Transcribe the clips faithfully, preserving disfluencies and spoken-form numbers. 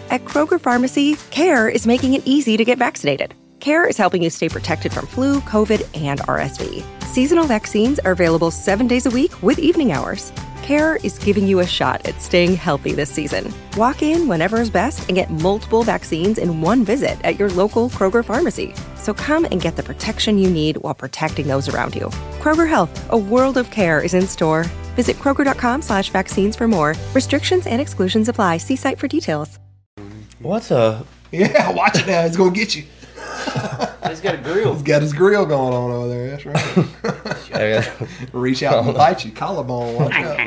At Kroger Pharmacy, CARE is making it easy to get vaccinated. CARE is helping you stay protected from flu, COVID, and R S V. Seasonal vaccines are available seven days a week with evening hours. CARE is giving you a shot at staying healthy this season. Walk in whenever is best and get multiple vaccines in one visit at your local Kroger Pharmacy. So come and get the protection you need while protecting those around you. Kroger Health, a world of care is in store. Visit Kroger.com slash vaccines for more. Restrictions and exclusions apply. See site for details. What a... Yeah, watch it now. It's going to get you. He's got a grill. He's got his grill going on over there. That's right. Reach out and bite you. Collarbone. Watch out.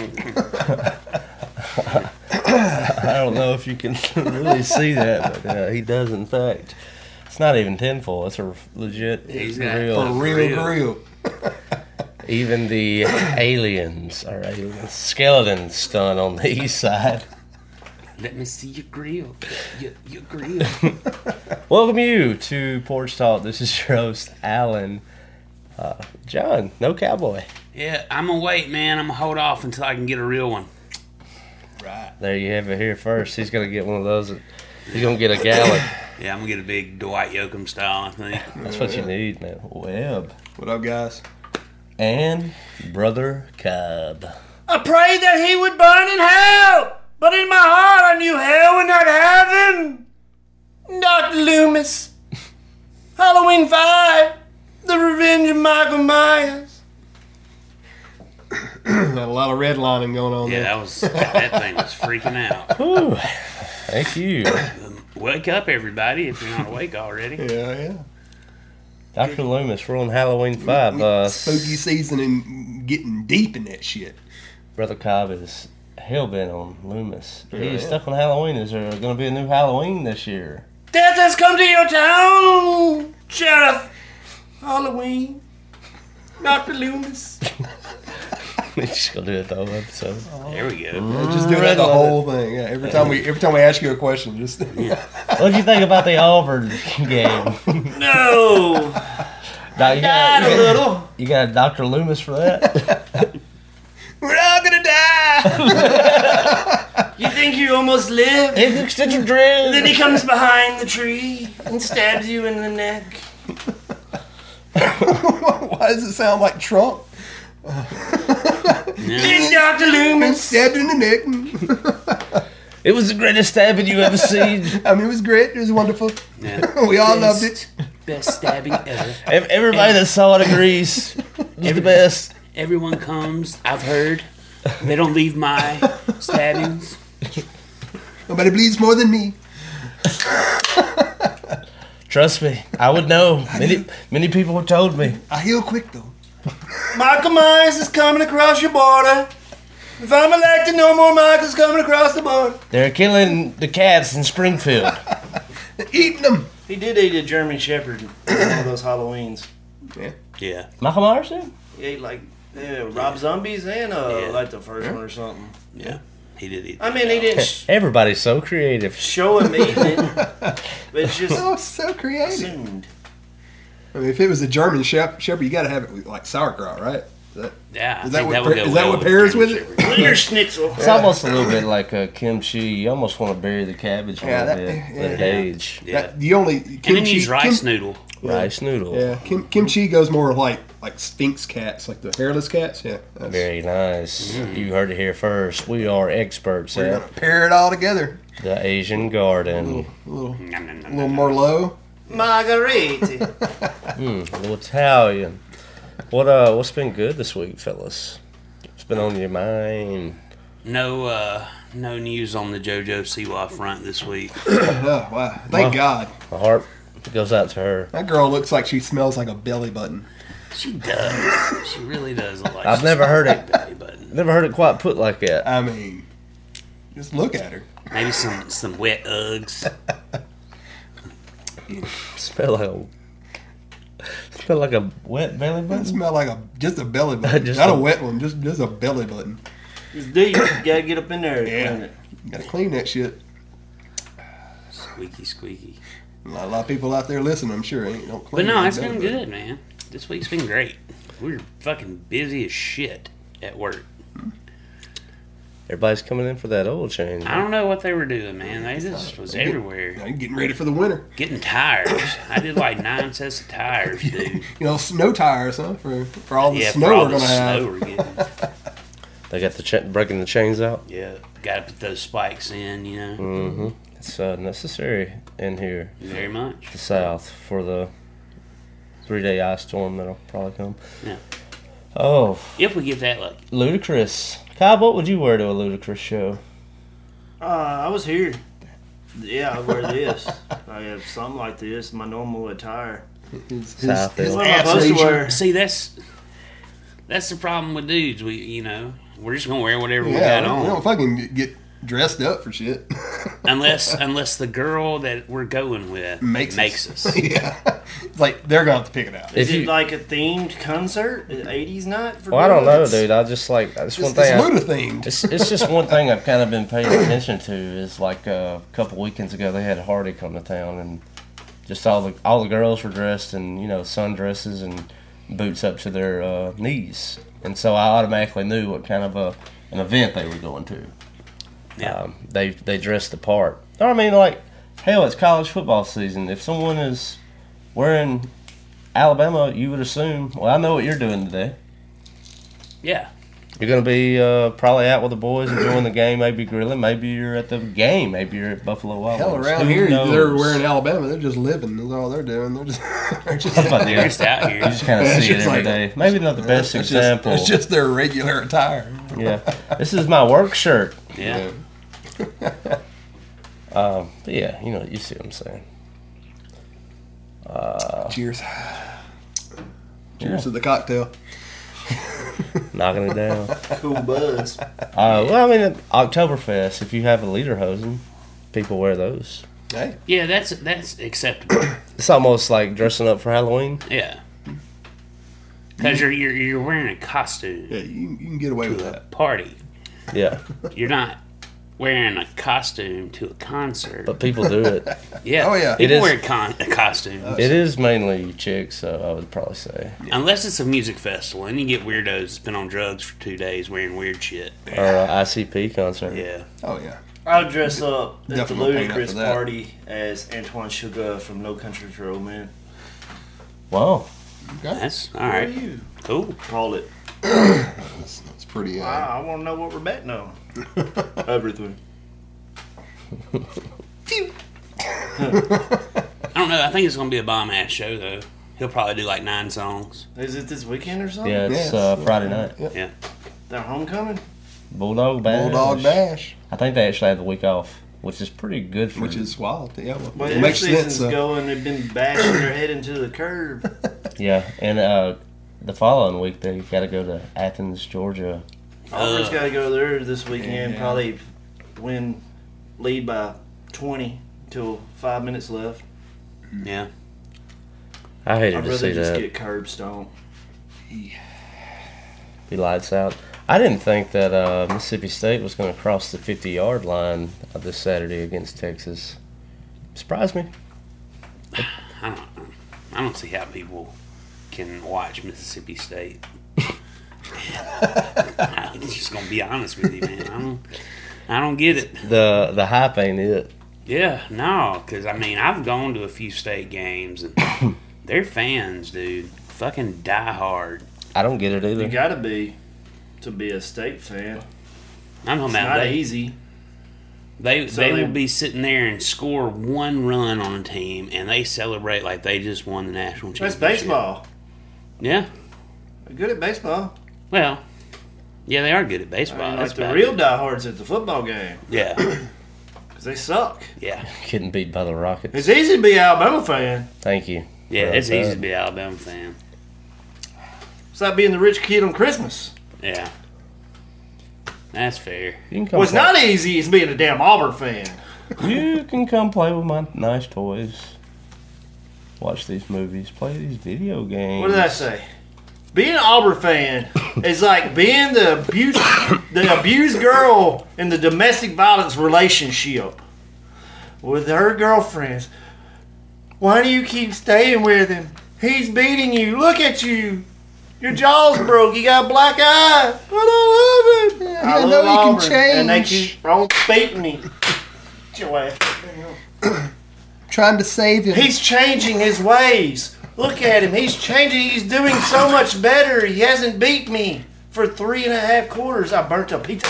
I don't know if you can really see that, but uh, he does, in fact. It's not even tinfoil. It's a legit He's grill. For real grill. grill. Even the aliens are aliens. Skeletons stun on the east side. Let me see your grill. Your, your grill. Welcome you to Porch Talk. This is your host, Alan. Uh, John, no cowboy. Yeah, I'm going to wait, man. I'm going to hold off until I can get a real one. Right. There you have it here first. He's going to get one of those. He's going to get a gallon. Yeah, I'm going to get a big Dwight Yoakam style, I think. That's what you need, man. Webb. What up, guys? And Brother Cobb. I prayed that he would burn in hell, but in my heart I knew hell would not have him. Doctor Loomis. Halloween five. The Revenge of Michael Myers. Got a lot of redlining going on Yeah, there. that was that thing was freaking out. Whew. Thank you. Wake up, everybody, if you're not awake already. Yeah, yeah. Doctor Loomis, we're on Halloween five. Uh, Spooky season and getting deep in that shit. Brother Cobb is hell-bent on Loomis. Yeah, He's yeah. stuck on Halloween. Is there going to be a new Halloween this year? Death has come to your town, Sheriff. Halloween. Doctor Loomis. We're just going to do it the whole episode. There we go. Yeah, just do that the whole thing. Yeah, every time we every time we ask you a question, just What did you think about the Auburn game? No. Doc, you, Died got, a you, got, little. you got a Doctor Loomis for that? we're all gonna die. You think you almost lived? It looks such a dream. Then he comes behind the tree and stabs you in the neck. Why does it sound like Trump? It's Doctor Loomis. Stabbed in the neck. It was the greatest stabbing you ever seen. I mean, it was great. It was wonderful. Yeah. We all loved it. Best stabbing ever. Ev- Everybody that saw it agrees. It's the best. Everyone comes, I've heard. They don't leave my stabbings. Nobody bleeds more than me. Trust me, I would know. Many many people have told me. I heal quick though. Michael Myers is coming across your border. If I'm elected, no more Michael's coming across the border. They're killing the cats in Springfield. Eating them. He did eat a German Shepherd in one of those Halloweens. Yeah. Yeah. Michael Myers did? He ate like yeah, Rob Zombies and uh, Yeah. like the first one or something. Yeah. He did eat. I mean, he didn't sh- Everybody's so creative. show him eating it, but it's just Oh, so creative. assumed. I mean, if it was a German shep- shepherd, you got to have it with like sauerkraut, right? Is that, Yeah. I is that think what, that would pa- go is that well what with pairs German with it? Shepherd. Look at your schnitzel. It's almost a little bit like a kimchi. You almost want to bury the cabbage a Yeah, little that- bit. yeah. Let it Yeah. age. Yeah. That, the only And then kimchi, use rice kim- noodle. Rice noodle. Yeah, kim, kimchi goes more like like Sphinx cats, like the hairless cats. Yeah, that's, Very nice. You heard it here first. We are experts we're at gonna pair it all together. the Asian Garden. A little, Nom, nom, nom, a little Merlot. Margarita. Mm, a little Italian. What uh? What's been good this week, fellas? What's been on your mind? No, uh, no news on the JoJo Siwa front this week. Oh, wow. Thank Wow. God. My heart goes out to her. That girl looks like she smells like a belly button. She does. She really does look like. I've she's never heard got a it. belly button. Never heard it quite put like that. I mean, just look at her. Maybe some some wet Uggs. Smell like a smell like a wet belly It button. smell like a just a belly button, Just not a, a- wet one. Just just a belly button. It's deep. You gotta get up in there and Yeah. clean it. You gotta clean that shit. Squeaky, squeaky. A lot, a lot of people out there listening, I'm sure, ain't don't But clean no, that it's belly been button. good, man. This week's been great. We're fucking busy as shit at work. Everybody's coming in for that oil change. I don't know what they were doing, man. They just was everywhere. Now you're getting ready for the winter. Getting tires. I did like nine sets of tires, dude. You know, snow tires, huh? For for all the yeah, snow for all we're the gonna snow have. we're getting. They got the cha- breaking the chains out. Yeah, got to put those spikes in, you know. Mm-hmm. It's uh, necessary in here. Very much. The south for the three-day ice storm that'll probably come. Yeah. Oh, If we get that lucky. Ludacris. Kyle, what would you wear to a Ludacris show? Uh, I was here. Yeah, I wear this. I have something like this, my normal attire. His, South his, his Hill. What am I supposed to athleisure. wear? See, that's that's the problem with dudes. We, you know, we're just gonna wear whatever we Yeah, got we on, don't fucking get dressed up for shit. unless unless the girl that we're going with Makes, makes us. yeah. It's like, they're going to have to pick it out. Is If it you- like a themed concert? An eighties night? For Well, I don't know, girls? dude. I just like that's It's, one it's thing. I, Luda themed. it's it's just one thing I've kind of been paying attention to is like uh, a couple weekends ago they had Hardy come to town and just all the all the girls were dressed in you know sundresses and boots up to their uh, knees, and so I automatically knew what kind of a an event they were going to. Yeah. Um, they they dressed the part. I mean, like hell, it's college football season. If someone is wearing Alabama, you would assume. Well, I know what you're doing today. Yeah. You're going to be uh, probably out with the boys enjoying the game, maybe grilling. Maybe you're at the game. Maybe you're at Buffalo Wild Hell, Wings. around Who here, knows? they're wearing Alabama. They're just living. That's all they're doing. They're just, they're just, But They're yeah, just out here. you just kind of Yeah, see it it's every like- day. Maybe not the best that's example. Just, that's just their regular attire. Yeah, this is my work shirt. Yeah. Um, but yeah, you know, you see what I'm saying. Cheers. Cheers Yeah. to the cocktail. Knocking it down. Cool buzz. Uh, well, I mean, at Oktoberfest, if you have a lederhosen, people wear those. Hey, Yeah, that's that's acceptable. It's almost like dressing up for Halloween. Yeah. Because you're, you're you're wearing a costume yeah, you, you can get away with to a that. party. Yeah, You're not wearing a costume to a concert. but people do it. Yeah. Oh, yeah. It People is- wear con- a costume. It is mainly chicks, so I would probably say. Unless it's a music festival, and you get weirdos that's been on drugs for two days wearing weird shit. Or a I C P concert. Yeah. Oh, yeah. I'll dress up at the Definitely paying up Ludacris for that. party as Antoine Sugar from No Country for Old Men. Wow. Okay. That's all What are right. you? Cool. Call it. That's, that's pretty. Uh, I, I want to know what we're betting on. Everything. I don't know. I think it's going to be a bomb ass show, though. He'll probably do like nine songs. Is it this weekend or something? Yeah, it's Yes. uh, Friday night. Yeah. Their homecoming? Bulldog Bash. Bulldog Bash, I think they actually had the week off, which is pretty good for which is wild. Yeah, well, Well, it their makes season's sense. Uh, going. They've been bashing their head into the curb. Yeah, and uh, the following week they got to go to Athens, Georgia. Auburn's Uh, got to go there this weekend. yeah. Probably win, lead by twenty till five minutes left. Yeah. I hated I'd to rather see just that. get curb stomped. Be lights out. I didn't think that uh, Mississippi State was going to cross the fifty-yard line this Saturday against Texas. Surprised me. I don't I don't see how people can watch Mississippi State. I'm just going to be honest with you, man. I don't, I don't get it. The the hype ain't it. Yeah, no, because, I mean, I've gone to a few state games, and they're fans, dude. Fucking die hard. I don't get it You either. got to be to be a state fan. I'm talking It's about not they, easy. they, So they they- will be sitting there and score one run on a team, and they celebrate like they just won the national That's championship. baseball. Yeah. They're good at baseball. Well, yeah, they are good at I baseball. mean, That's like the about real it. diehards at the football game Yeah, because they suck. yeah, Getting beat by the Rockets. It's easy to be an Alabama fan. Thank you. yeah. for It's that. easy to be an Alabama fan. It's like being the rich kid on Christmas. Yeah, that's fair. You can come What's play. not easy is being a damn Auburn fan. You can come play with my nice toys. Watch these movies. Play these video games. What did I say? Being an Auburn fan is like being the abused, the abused girl in the domestic violence relationship with her girlfriends. Why do you keep staying with him? He's beating you. Look at you. Your jaw's broke. You got a black eye. I don't love it. I, I love know you Auburn, can change. and they keep on beating me. Get your ass. Trying to save him. He's changing his ways. Look at him. He's changing. He's doing so much better. He hasn't beat me for three and a half quarters. I burnt a pizza.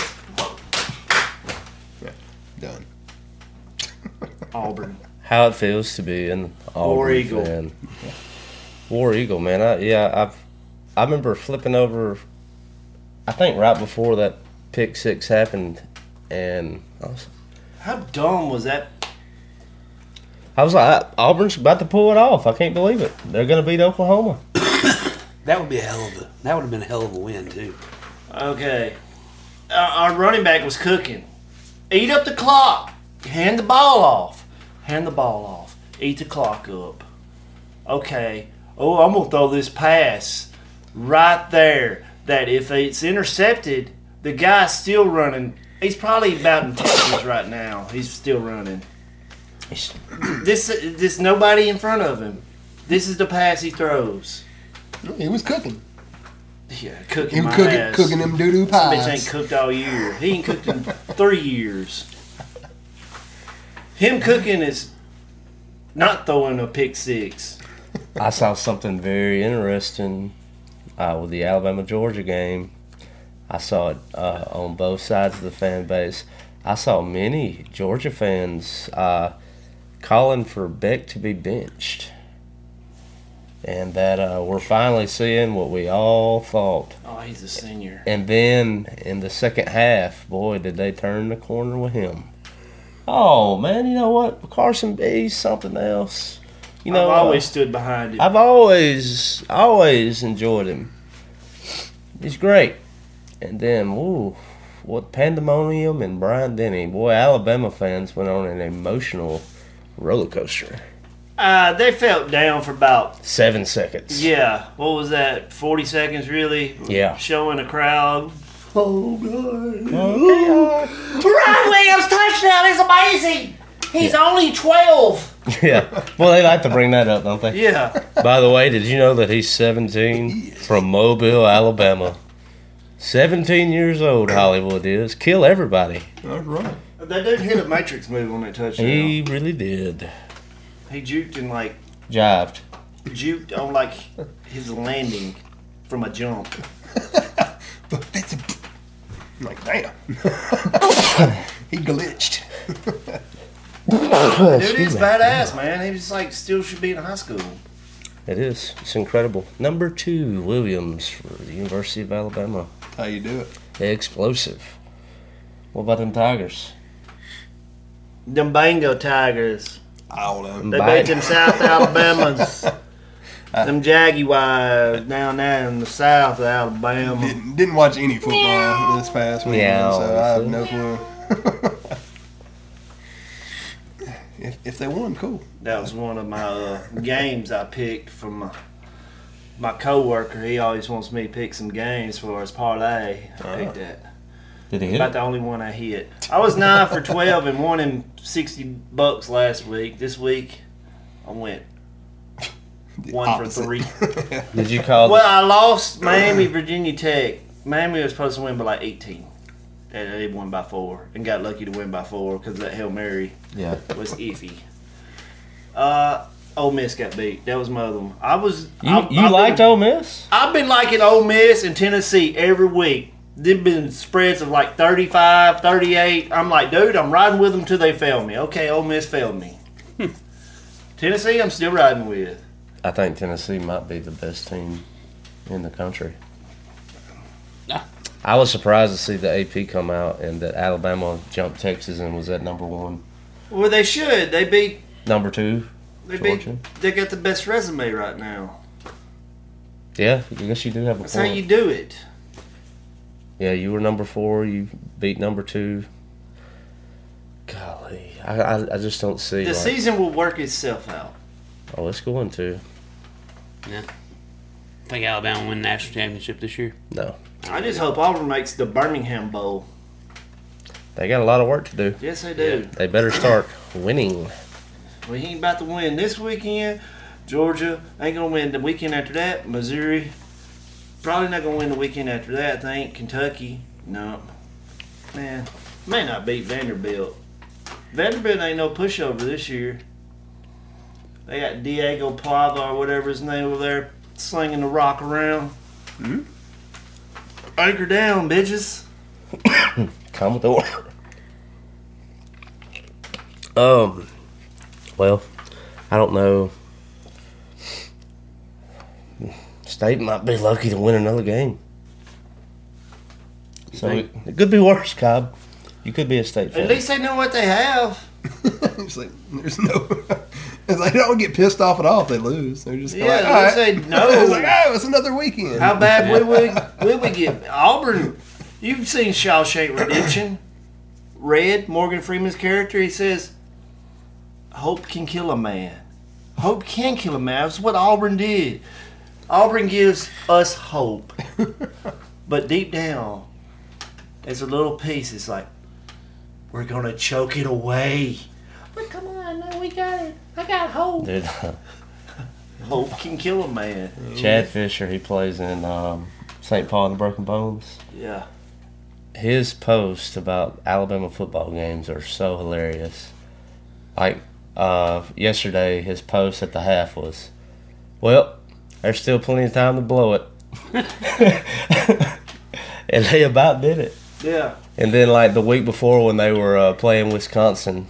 Yeah, done. Auburn. How it feels to be an Auburn War Eagle. fan. War Eagle, man. I, yeah, I've I remember flipping over. I think right before that pick six happened, and I was, How dumb was that? I was like, Auburn's about to pull it off. I can't believe it. They're going to beat Oklahoma. That would be a hell of a. That would have been a hell of a win too. Okay. Uh, our running back was cooking. Eat up the clock. Hand the ball off. Hand the ball off. Eat the clock up. Okay. Oh, I'm going to throw this pass right there that if it's intercepted, the guy's still running. He's probably about in Texas right now. He's still running. This, this nobody in front of him. This is the pass he throws. He was cooking. Yeah, cooking He my was cooking, ass. cooking them doo-doo This bitch ain't pies. cooked all year. He ain't cooked in three years. Him cooking is not throwing a pick six. I saw something very interesting uh, with the Alabama-Georgia game. I saw it uh, on both sides of the fan base. I saw many Georgia fans uh, calling for Beck to be benched. And that uh, we're finally seeing what we all thought. Oh, he's a senior. And then in the second half, boy, did they turn the corner with him. Oh, man, you know what? Carson B's something else. You know, I've always uh, stood behind him. I've always, always enjoyed him. He's great. And then, ooh, what pandemonium and Brian Denny. Boy, Alabama fans went on an emotional roller coaster. Uh, they felt down for about, Seven seconds. yeah, what was that, forty seconds really? Yeah. Showing a crowd. Oh, God. Okay. Ryan Williams touchdown is amazing. He's only twelve. Yeah. Well, they like to bring that up, don't they? Yeah. By the way, did you know that he's seventeen from Mobile, Alabama? seventeen years old, Hollywood is. Kill everybody. That's right. That dude hit a matrix move on that touchdown. He really did. He juked and like Jived. juked on like his landing from a jump. But that's a, I'm like, damn. He glitched. Dude is badass, man. He just like still should be in high school. It is. It's incredible. Number two, Williams for the University of Alabama. How you do it? Explosive. What about them Tigers? Them Bango Tigers. I don't know. They Bang. beat them South Alabamans. Them Jaguars down there in the South of Alabama. Didn't, didn't watch any football this past weekend, Yeah, so I have honestly. no clue. if, if they won, cool. That was one of my uh, games I picked from my, my coworker. He always wants me to pick some games for his parlay. I picked that. Did he hit About it? the only one I hit. I was nine for twelve and won him sixty bucks last week. This week, I went one Opposite. for three. Did you call Well, I lost Miami, Virginia Tech. Miami was supposed to win by like eighteen. And they won by four. And got lucky to win by four because that Hail Mary the... Yeah. was iffy. Uh, Ole Miss got beat. That was my other one. I was. You, I, you I've liked been, Ole Miss? I've been liking Ole Miss and Tennessee every week. They've been spreads of like thirty-five, thirty-eight. I'm like, dude, I'm riding with them till they fail me. Okay, Ole Miss failed me. Tennessee, I'm still riding with. I think Tennessee might be the best team in the country. Ah. I was surprised to see the A P come out and that Alabama jumped Texas and was at number one. Well, they should. They beat. Number two, They Georgia. beat. They got the best resume right now. Yeah, I guess you do have a That's how point. you do it. Yeah, you were number four. You beat number two. Golly, I I, I just don't see. The like, season will work itself out. oh, it's going to. Yeah. Think Alabama will win the national championship this year? No, I just hope Auburn makes the Birmingham Bowl. they got a lot of work to do. Yes, they do. They better start winning. We ain't about to win this weekend. Georgia ain't gonna win the weekend after that. Missouri, Probably not going to win the weekend after that, I think. Kentucky, no. Man, may not beat Vanderbilt. Vanderbilt ain't no pushover this year. They got Diego Plava or whatever his name over there slinging the rock around. Mm-hmm. Anchor down, bitches. Commodore. Um, well, I don't know. State might be lucky to win another game. So it, it could be worse, Cobb. You could be a state fan. At least they know what they have. It's like, there's no... It's like, they don't get pissed off at all if they lose. They're just Yeah, like, they all right. say no. It's like, oh, it's another weekend. How bad would we, would we get? Auburn, you've seen Shawshank Redemption. Red, Morgan Freeman's character, he says, hope can kill a man. Hope can kill a man. That's what Auburn did. Auburn gives us hope. But deep down, there's a little piece. It's like, we're going to choke it away. But come on, no, we got it. I got hope. Dude, Hope can kill a man. Chad Fisher, he plays in um, Saint Paul and the Broken Bones. Yeah. His posts about Alabama football games are so hilarious. Like, uh, yesterday, his post at the half was, well, there's still plenty of time to blow it. And they about did it. Yeah. And then, like, the week before when they were uh, playing Wisconsin,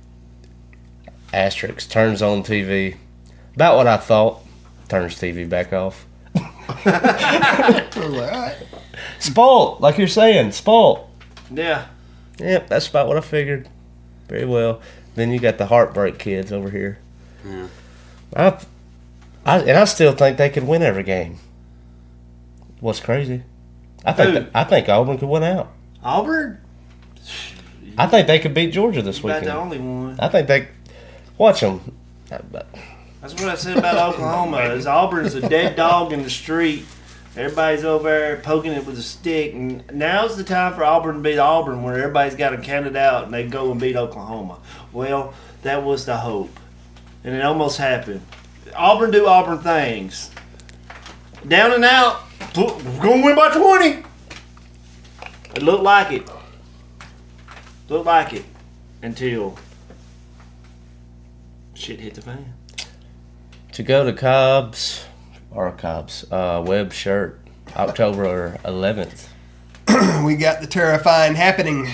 Asterix turns on T V. About what I thought. Turns T V back off. I was like, all right. Spoiled, like you're saying, spoiled. Yeah. Yep, that's about what I figured. Very well. Then you got the heartbreak kids over here. Yeah. I, I, and I still think they could win every game. What's crazy? I think Who? that, I think Auburn could win out. Auburn? I think they could beat Georgia this About weekend. the only one. I think they watch them. That's what I said about Oklahoma. Is Auburn's a dead dog in the street. Everybody's over there poking it with a stick. And now's the time for Auburn to beat Auburn, where everybody's got them counted out and they go and beat Oklahoma. Well, that was the hope, and it almost happened. Auburn do Auburn things. Down and out. We're gonna win by twenty. It looked like it. Looked like it until shit hit the fan. To go to Cobb's, or Cobb's, uh, web shirt, October eleventh. We got the terrifying happening.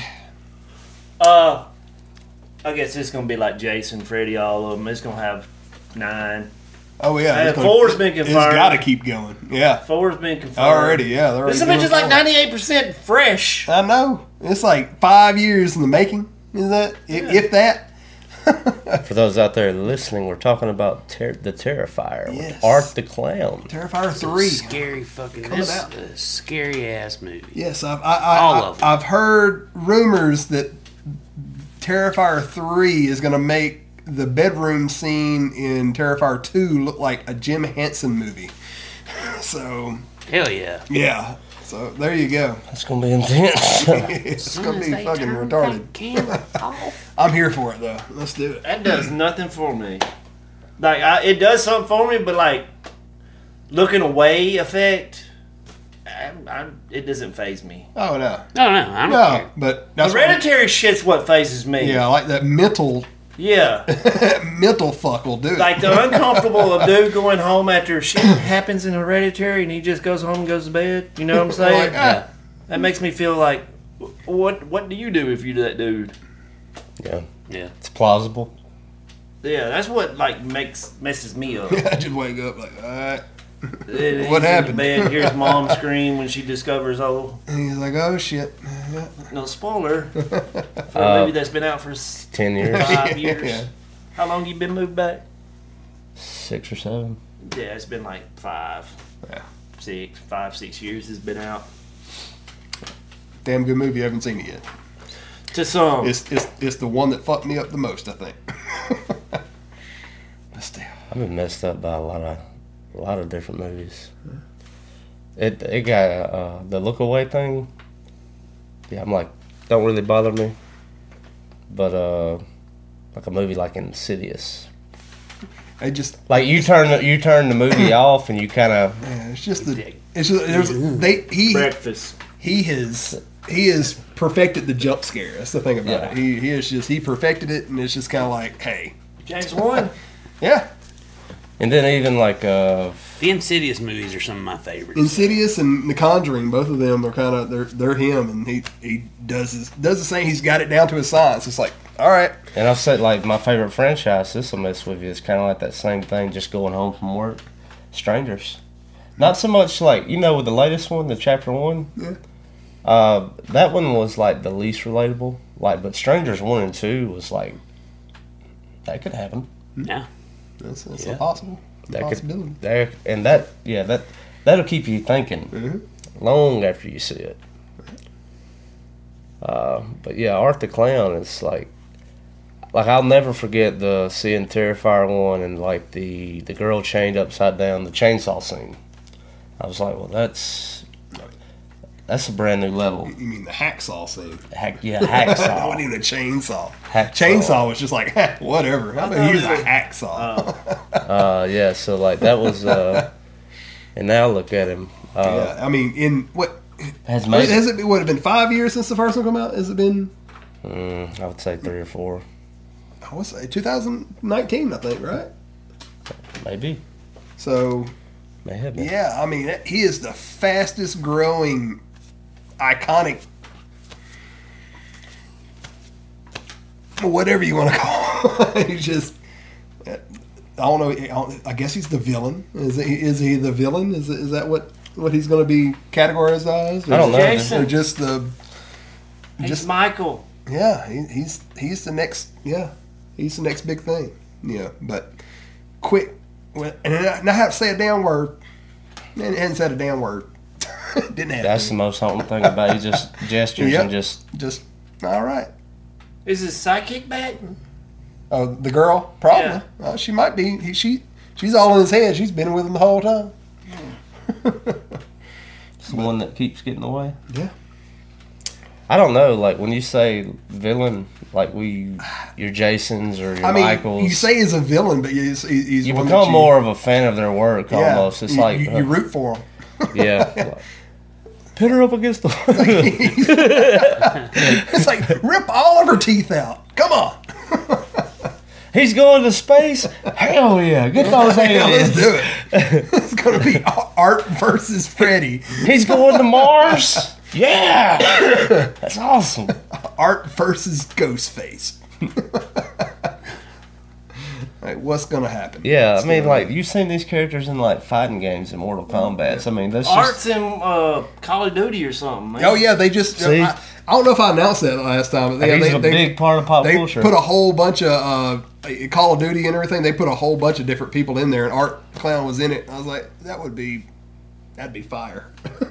Uh, I guess it's gonna be like Jason, Freddie, all of them. It's gonna have nine. Oh, yeah. Uh, it's gonna- four's been confirmed. It's got to keep going. Yeah. Four's been confirmed Already, yeah. they're This already bitch is doing like four. ninety-eight percent fresh. I know. It's like five years in the making. Is that? If, if that? For those out there listening, we're talking about ter- the Terrifier Yes. with Art the Clown. Terrifier three. Scary fucking. Coming This out. a scary ass movie. Yes, I've, I, I, All I, of them. I've heard rumors that Terrifier three is going to make the bedroom scene in Terrifier two look like a Jim Henson movie. So, Hell yeah. yeah. So, there you go. That's going to be intense. It's going to be fucking retarded. Camera off. I'm here for it, though. Let's do it. That does nothing for me. Like I, it does something for me, but like looking away effect, I, I, it doesn't faze me. Oh, no. No, no, I don't No, care. but that's what, Hereditary shit's what phases me. yeah, like that mental, Yeah. mental fuck will do it. Like the uncomfortable of dude going home after shit happens in Hereditary and he just goes home and goes to bed. You know what I'm saying? Like, ah. That makes me feel like, what what do you do if you're that dude? Yeah, Yeah. it's plausible. Yeah, that's what like makes messes me up. I just wake up like, all right. Then he's What in happened? the bed, hears mom scream when she discovers, oh, And he's like, oh, shit. Yeah. no spoiler for a Uh, movie that's been out for s- Ten years, five years. Yeah. How long you been moved back? six or seven. Yeah, it's been like five, Yeah. six, five, six years it's been out. Damn good movie. I haven't seen it yet. To some. It's it's it's the one that fucked me up the most, I think. But still. I've been messed up by a lot of a lot of different movies. It it got uh, the look away thing. Yeah, I'm like, don't really bother me. But uh, like a movie like Insidious, I just Like you turn the, you turn the movie off and you kind of man, it's just the it's just there's they he Breakfast. he has he has perfected the jump scare. That's the thing about Yeah. it. He he is just he perfected it, and it's just kind of like, hey, James Wan. yeah, and then even like uh The Insidious movies are some of my favorites. Insidious and The Conjuring, both of them are kind of they're they're him, and he he does his does the same. He's got it down to a science. It's like, all right, and I've said like my favorite franchise. This will mess with you. It's kind of like that same thing. Just going home from work, Strangers. Not so much like you know with the latest one, the chapter one. Yeah. Uh, that one was like the least relatable. Like, but Strangers one and two was like that could happen. Yeah. that's, that's Yeah. a possible That possibility. could there and that yeah that that'll keep you thinking Mhm. long after you see it. Uh, but yeah, Art the Clown is like like I'll never forget the seeing Terrifier one and like the the girl chained upside down, the chainsaw scene. I was like, well, that's that's a brand new level. You mean the hacksaw scene? Hack, yeah, It hacksaw. wasn't even a chainsaw. Hacksaw. Chainsaw was just like, whatever. How about use a hacksaw? Uh, yeah, so like that was, uh, and now look at him. Uh, yeah, I mean, in what Has made has it been? Would have been five years since the first one come out? Has it been? mm, I would say three or four, I would say two thousand nineteen, I think, right? maybe, So may have been. yeah, I mean, he is the fastest growing, iconic, whatever you want to call. He's just. I don't know. I don't- I guess he's the villain. Is he, is he the villain? Is is that what, what he's going to be categorized as? Or I don't know. Jason. Or just the. He's Just Michael. yeah, he, he's he's the next yeah, he's the next big thing. Yeah, but quick, well, and I now have to say a damn word. And hadn't said a damn word. Didn't have That's to. the most haunting thing about it. He just gestures Yep. and just Just all right. Is his sidekick back? Oh, the girl probably. Yeah. Uh, she might be. He, she she's all in his head. She's been with him the whole time. it's the one that keeps getting away. Yeah. I don't know. Like when you say villain, like we, your Jasons or your I mean, Michaels, you say he's a villain, but he's, he's he's you one become that more of a fan of their work yeah, almost. It's you, like you, uh, you root for him. yeah, like, pit her up against the. It's like rip all of her teeth out. Come on. He's going to space. Hell yeah, get those Yeah, let's aliens. do it. It's going to be Art versus Freddy. He's going to Mars. Yeah, that's awesome. Art versus Ghostface. Like, what's going to happen? Yeah, What's I mean, gonna like happen? you've seen these characters in like fighting games in Mortal Kombat. So, I mean, that's Art's just in uh, Call of Duty or something, man. Oh, yeah, they just. See? I, I don't know if I announced that last time. But yeah, he's they, a they, big part of pop They culture. put a whole bunch of uh, Call of Duty and everything. They put a whole bunch of different people in there, and Art Clown was in it. I was like, that would be, that'd be fire.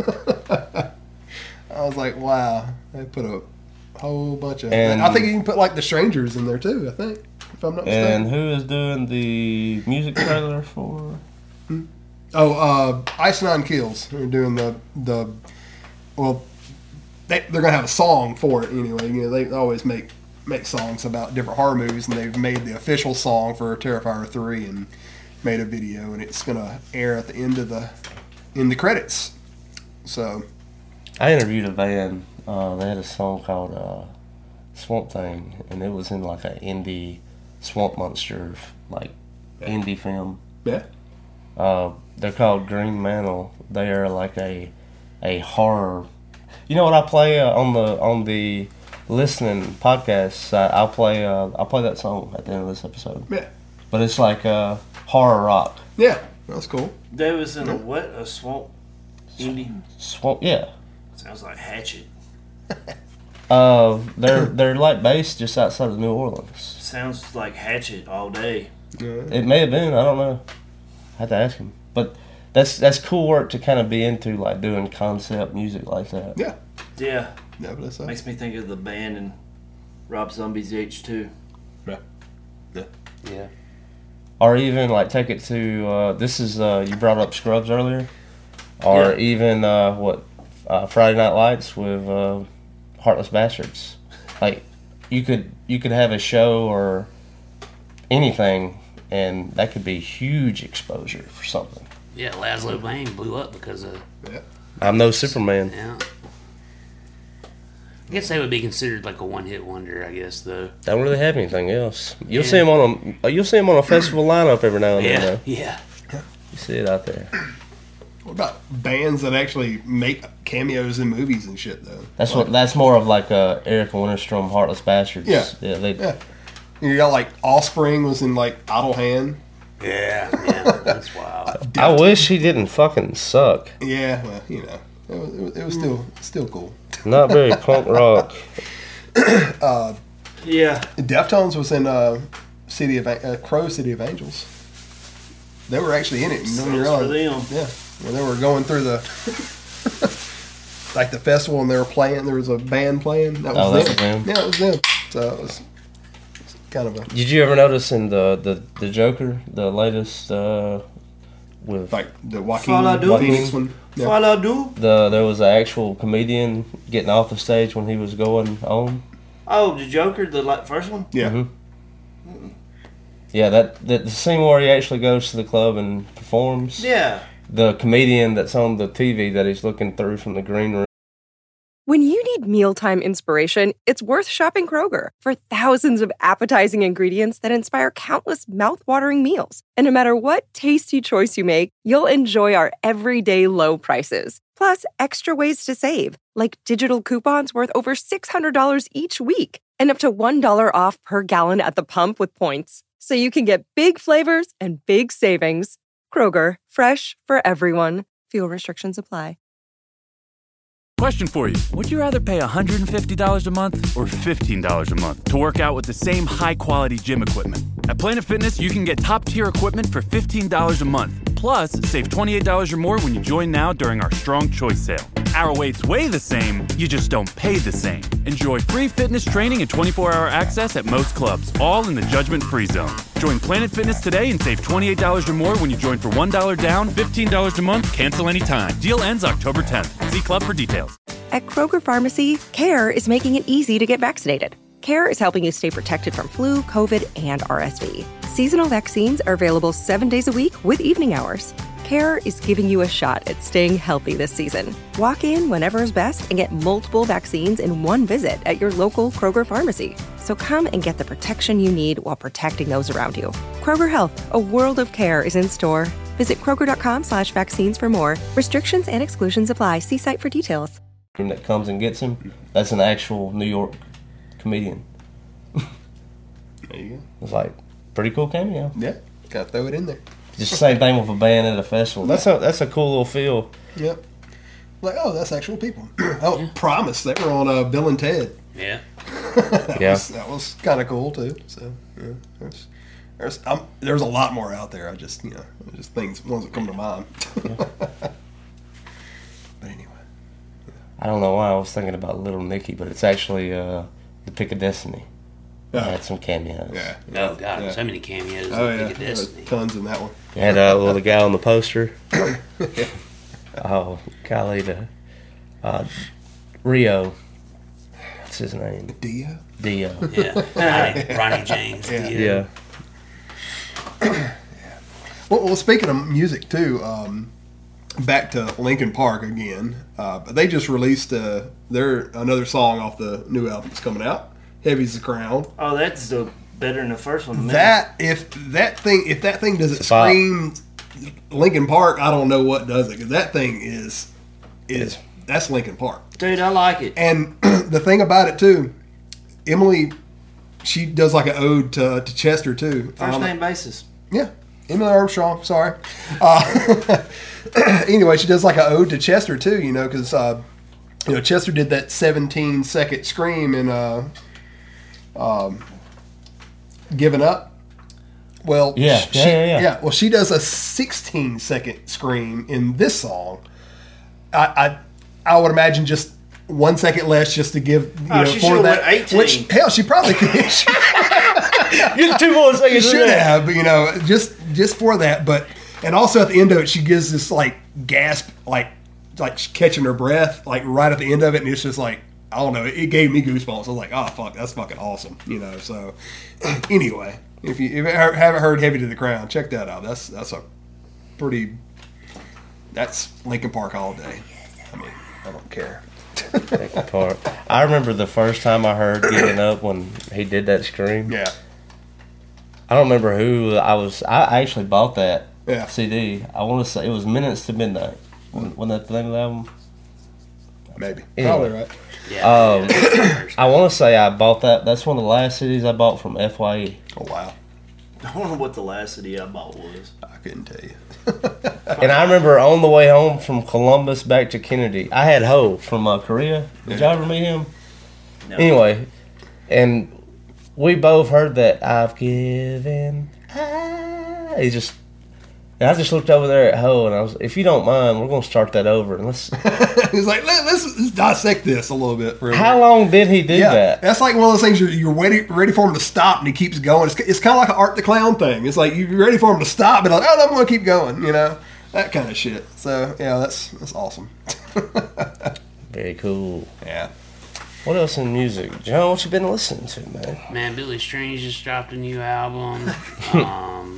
I was like, wow. They put a whole bunch of. And- I think you can put like the Strangers in there too. I think, if I'm not mistaken. and who is doing the music trailer for? Oh, uh, Ice Nine Kills. They're doing the the. Well, they they're gonna have a song for it anyway. You know, they always make make songs about different horror movies, and they've made the official song for Terrifier three and made a video, and it's gonna air at the end of the in the credits. So I interviewed a band. Uh, they had a song called uh, Swamp Thing, and it was in like an indie swamp monster like indie film. yeah, Uh, they're called Green Mantle. They are like a a horror. You know what I play uh, on the on the listening podcasts? I, I'll play uh, I'll play that song at the end of this episode. yeah, But it's like uh, horror rock. yeah. That's cool. They was in a what? A swamp? Indie? Swamp, yeah. Sounds like Hatchet. Uh, they're they're like based just outside of New Orleans. Sounds like Hatchet all day. It may have been. I don't know. I had to ask him. But that's that's cool work to kind of be into, like doing concept music like that. Yeah, Yeah. yeah. But that's uh, Makes me think of the band and Rob Zombie's H two. yeah, yeah. Yeah. Or even like take it to uh, this is uh, you brought up Scrubs earlier, or Yeah. even uh, what uh, Friday Night Lights with uh, Heartless Bastards. Like you could you could have a show or anything, and that could be huge exposure for something. Yeah, Laszlo Bang blew up because of. Yeah. I'm no Superman. Yeah. I guess they would be considered like a one-hit wonder. I guess though. Don't really have anything else. You'll Yeah. see him on a you'll see him on a festival lineup every now and Yeah. then. Though. Yeah. You see it out there. What about bands that actually make cameos in movies and shit though? That's Like, what. That's more of like uh, Erica Winterstrom, Heartless Bastards. Yeah. Yeah. They, Yeah. You got like Offspring was in like Idle Hand. Yeah. Yeah. That's wild. I wish he didn't fucking suck. Yeah, well, you know, it was, it was, it was still still cool. Not very punk rock. Yeah. Deftones was in uh, City of uh, Crow City of Angels. They were actually in it. You know, when you're Sucks on- for them. Yeah, when they were going through the like the festival and they were playing. There was a band playing. That was Oh, that them. was them. Yeah, it was them. So it was, it was kind of a Did you ever notice in the the, the Joker, the latest uh, with like the Joaquin Fall I Do. Phoenix one. Yeah. All I do. the there was an actual comedian getting off the stage when he was going on. Oh, the Joker, the like, first one. Yeah. Mhm. Yeah, that, that the scene where he actually goes to the club and performs. Yeah. The comedian that's on the T V that he's looking through from the green room. When you need mealtime inspiration, it's worth shopping Kroger for thousands of appetizing ingredients that inspire countless mouth-watering meals. And no matter what tasty choice you make, you'll enjoy our everyday low prices. Plus, extra ways to save, like digital coupons worth over six hundred dollars each week and up to one dollar off per gallon at the pump with points. So you can get big flavors and big savings. Kroger, fresh for everyone. Fuel restrictions apply. Question for you. Would you rather pay one hundred fifty dollars a month or fifteen dollars a month to work out with the same high-quality gym equipment? At Planet Fitness, you can get top-tier equipment for fifteen dollars a month. Plus, save twenty-eight dollars or more when you join now during our Strong Choice sale. Our weights weigh the same, you just don't pay the same. Enjoy free fitness training and twenty-four hour access at most clubs, all in the judgment-free zone. Join Planet Fitness today and save twenty-eight dollars or more when you join for one dollar down, fifteen dollars a month, cancel anytime. Deal ends October tenth. See club for details. At Kroger Pharmacy, CARE is making it easy to get vaccinated. CARE is helping you stay protected from flu, COVID, and R S V. Seasonal vaccines are available seven days a week with evening hours. CARE is giving you a shot at staying healthy this season. Walk in whenever is best and get multiple vaccines in one visit at your local Kroger Pharmacy. So come and get the protection you need while protecting those around you. Kroger Health, a world of care is in store. Visit Kroger.com slash vaccines for more. Restrictions and exclusions apply. See site for details. That comes and gets him. That's an actual New York comedian. There you go. It's like pretty cool cameo. Yeah, gotta throw it in there. Just the same thing with a band at a festival. That's a that's a cool little feel. Yep. Like, oh, that's actual people. Oh, Promise. They were on uh, Bill and Ted. Yeah. that Yeah. was, that was kind of cool too. So yeah, there's there's um, there's a lot more out there. I just you know just things ones that come to mind. But anyway, I don't know why I was thinking about Little Nicky, but it's actually uh, the Pick of Destiny. It yeah, had some cameos. yeah. Oh God, Yeah. so many cameos. Oh in yeah, Pick of there was Destiny. tons in that one. It had uh, well, the guy on the poster. Oh, golly, the uh, Rio. What's his name? Dio. Dio. Yeah, Ronnie, Ronnie James. Yeah. Yeah. Yeah. Well, well, speaking of music too, um, back to Linkin Park again. Uh, but they just released uh, their another song off the new album that's coming out. Heavy's the Crown. Oh, that's the better than the first one. to me. That if that thing if that thing doesn't It's a bop. scream Linkin Park, I don't know what does it, because that thing is is that's Linkin Park. Dude, I like it. And the thing about it too, Emily, she does like an ode to, to Chester too. First Um, name basis. Yeah, Emily Armstrong. Sorry. Uh, anyway, she does like an ode to Chester too. You know, because uh, you know Chester did that seventeen second scream in uh, um, "Giving Up." Well, Yeah, she, yeah, yeah, yeah. Well, she does a sixteen second scream in this song. I, I, I would imagine just one second less, just to give you Oh, know she for should've that. went eighteen. Which hell, she probably could. Get two more You seconds. should have, but you know, just just for that. But and also at the end of it, she gives this like gasp, like like catching her breath, like right at the end of it, and it's just like I don't know. It, it gave me goosebumps. I was like, oh fuck, that's fucking awesome, you know. So anyway, If you, if you haven't heard "Heavy to the Crown," check that out. That's that's a pretty. That's Linkin Park all day. I mean, I don't care. Linkin Park. I remember the first time I heard "Getting Up" when he did that scream. Yeah. I don't remember who I was. I actually bought that Yeah. C D. I want to say it was Minutes to Midnight. Wasn't that the name of the album? Maybe. Anyway. Probably right. Yeah. Um, first. I want to say I bought that. That's one of the last C Ds I bought from F Y E. Oh wow. I don't know what the last C D I bought was. I couldn't tell you. And I remember on the way home from Columbus back to Kennedy, I had Ho from uh, Korea. Did y'all ever meet him? No. Anyway, and we both heard that I've given. Ah, he just. And I just looked over there at Ho and I was, if you don't mind, we're gonna start that over and let's. He's like, Let, let's, let's dissect this a little bit. For a How minute." long did he do Yeah, that? that's like one of those things you're, you're ready, ready for him to stop, and he keeps going. It's, it's kind of like an Art the Clown thing. It's like you're ready for him to stop, and like, oh, no, I'm going to keep going, you know, that kind of shit. So yeah, that's that's awesome. Very cool. Yeah, What else in music, John? What you been listening to, man? Man, Billy Strange just dropped a new album. um,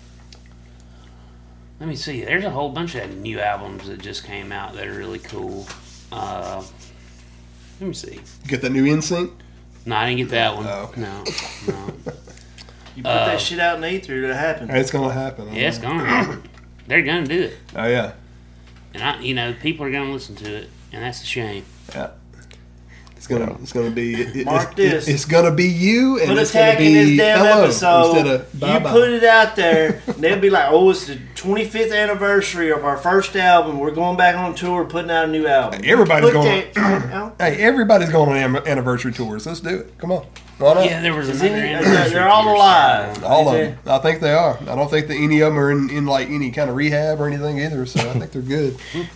let me see. There's a whole bunch of new albums that just came out that are really cool. Uh, let me see. get that new Insync. No, I didn't get that one. Oh, okay. No, no. You put Uh, that shit out in the ether, it happened. It's gonna happen. I Yeah, it's know. gonna happen. They're gonna do it, Oh yeah, and I, you know, people are gonna listen to it, and that's a shame. yeah. It's gonna it's gonna be it, it- Mark it- this. it's gonna be you, and Put a it's gonna tag in this be damn hello episode. instead of bye You bye. put it out there, and they'll be like, "Oh, it's the twenty-fifth anniversary of our first album. We're going back on tour, putting out a new album." Everybody's Put going. that out Hey, everybody's going on an anniversary tours. Let's do it. Come on. Why not? Yeah, there was Is another. any- anniversary they're all tour alive. starting. All of Yeah. them. I think they are. I don't think that any of them are in, in like any kind of rehab or anything either. So I think they're good.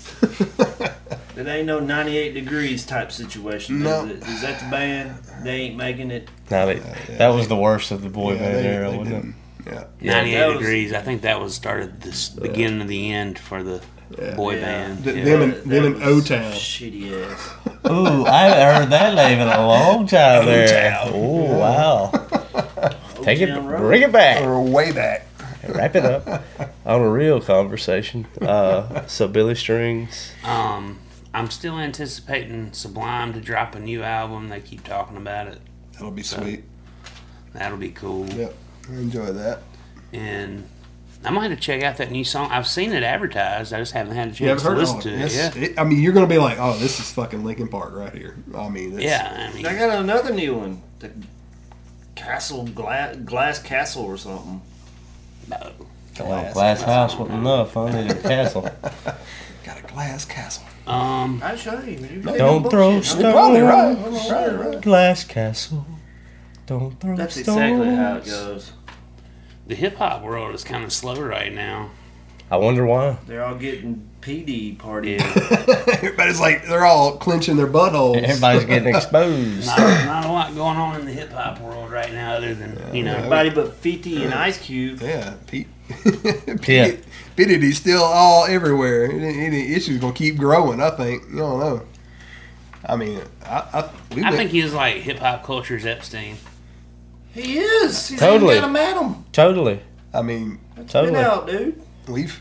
It ain't no ninety-eight degrees type situation. No. Is, it? Is that the band? They ain't making it. Now that, that was the worst of the boy Yeah, band they- era, they wasn't it? didn't. Yeah. Yeah, ninety-eight that was- degrees. I think that was started this beginning of the end for the boy Yeah. band. Th- Yeah. them and- That them and was O-Town. Shitty ass. Ooh, I haven't heard that name in a long time there. O-Town. Oh, wow. Take it, O-Town Road. bring it back. Or way back. Wrap it up on a real conversation. Uh, so Billy Strings. Um, I'm still anticipating Sublime to drop a new album. They keep talking about it. That'll be sweet. That'll be cool. Yep. I enjoy that. And I might have to check out that new song. I've seen it advertised. I just haven't had a You chance haven't to heard listen it? to it. It's- Yeah. it- I mean, you're going to be like, oh, this is fucking Linkin Park right here. I mean, it's, Yeah, I mean, I got another new one. The Castle Glass, Glass Castle or something. no. Glass, glass house wasn't enough. I needed a castle. got a glass castle. Um, I'll show you. You Don't throw You're stones. probably right. Right, right. Glass castle. Don't throw That's stones. exactly how it goes. the hip hop world is kind of slow right now. I wonder why. They're all getting P D parties. Everybody's like, they're all clenching their buttholes. Everybody's getting exposed. Not, not a lot going on in the hip hop world right now, other than you know. Everybody but fifty and Ice Cube. Yeah, Pete. Yeah. P Diddy's still all everywhere. Any issue's gonna keep growing. I think. You don't know. I mean, I I, we I went- think he was like hip hop culture's Epstein. He is. He's Totally. even got a madam. Totally. I mean, Totally. Get out, dude. we've